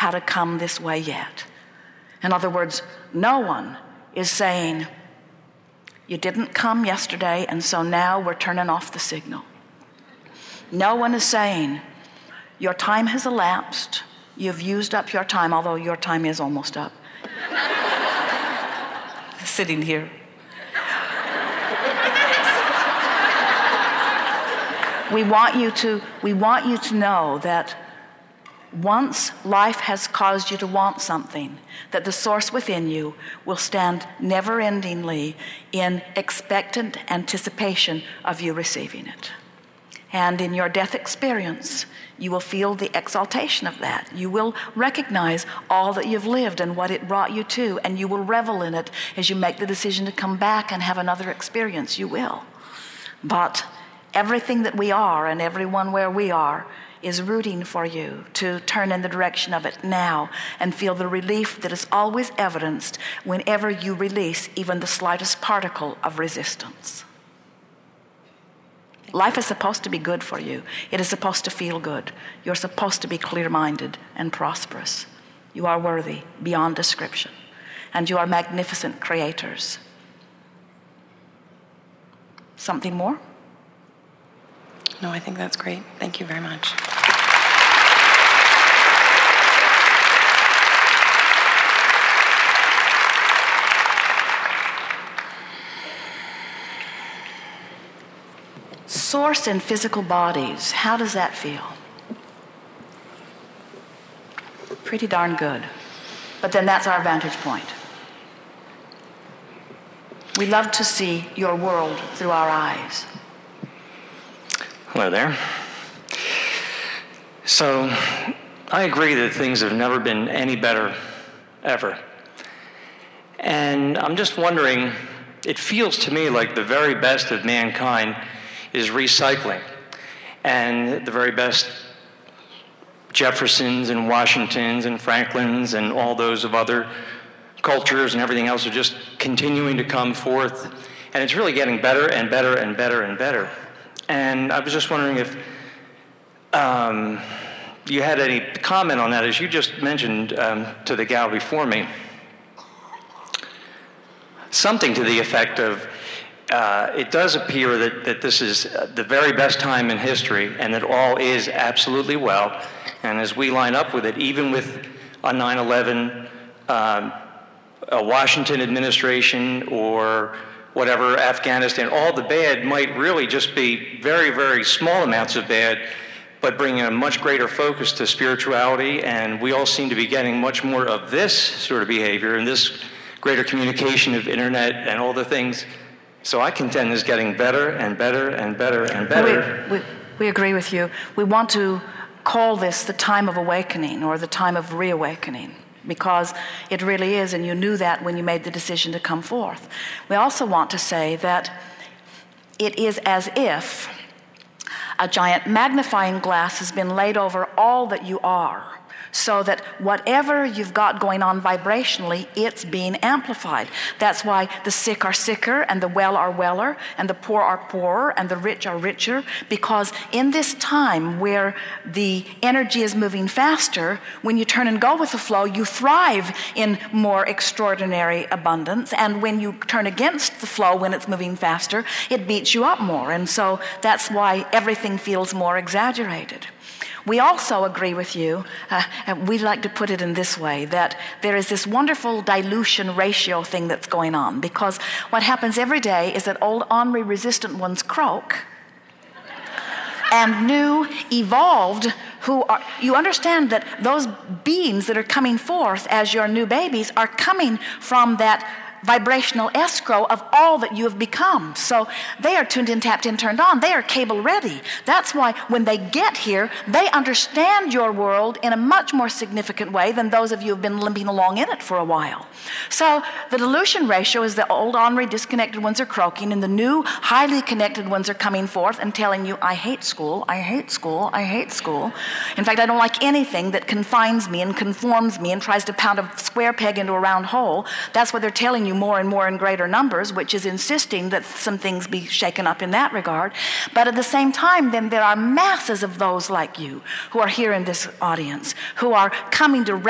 how to come this way yet. In other words, no one is saying, you didn't come yesterday, and so now we're turning off the signal. No one is saying, your time has elapsed, you've used up your time, although your time is almost up. Sitting here. We want you to know that once life has caused you to want something, that the source within you will stand never-endingly in expectant anticipation of you receiving it. And in your death experience, you will feel the exaltation of that. You will recognize all that you've lived and what it brought you to, and you will revel in it as you make the decision to come back and have another experience. You will. But everything that we are and everyone where we are is rooting for you to turn in the direction of it now and feel the relief that is always evidenced whenever you release even the slightest particle of resistance. Life is supposed to be good for you. It is supposed to feel good. You're supposed to be clear-minded and prosperous. You are worthy beyond description, and you are magnificent creators. Something more? No, I think that's great. Thank you very much. Source in physical bodies, how does that feel? Pretty darn good. But then that's our vantage point. We love to see your world through our eyes. Hello there. So, I agree that things have never been any better, ever. And I'm just wondering, it feels to me like the very best of mankind is recycling. And the very best Jeffersons and Washingtons and Franklins and all those of other cultures and everything else are just continuing to come forth. And it's really getting better and better and better and better. And I was just wondering if you had any comment on that, as you just mentioned to the gal before me. Something to the effect of, it does appear that this is the very best time in history and that all is absolutely well. And as we line up with it, even with a 9/11, a Washington administration or whatever, Afghanistan, all the bad might really just be very, very small amounts of bad, but bringing a much greater focus to spirituality. And we all seem to be getting much more of this sort of behavior and this greater communication of internet and all the things. So I contend is getting better and better and better and better. We agree with you. We want to call this the time of awakening or the time of reawakening, because it really is, and you knew that when you made the decision to come forth. We also want to say that it is as if a giant magnifying glass has been laid over all that you are, so that whatever you've got going on vibrationally, it's being amplified. That's why the sick are sicker and the well are weller and the poor are poorer and the rich are richer, because in this time where the energy is moving faster, when you turn and go with the flow, you thrive in more extraordinary abundance, and when you turn against the flow when it's moving faster, it beats you up more, and so that's why everything feels more exaggerated. We also agree with you, we like to put it in this way, that there is this wonderful dilution ratio thing that's going on, because what happens every day is that old ornery resistant ones croak, and new, evolved, you understand that those beings that are coming forth as your new babies are coming from that vibrational escrow of all that you have become. So they are tuned in, tapped in, turned on. They are cable ready. That's why when they get here, they understand your world in a much more significant way than those of you who have been limping along in it for a while. So the dilution ratio is the old ornery disconnected ones are croaking, and the new highly connected ones are coming forth and telling you, I hate school, I hate school, I hate school. In fact, I don't like anything that confines me and conforms me and tries to pound a square peg into a round hole. That's what they're telling you more and more in greater numbers, which is insisting that some things be shaken up in that regard. But at the same time, then there are masses of those like you who are here in this audience who are coming to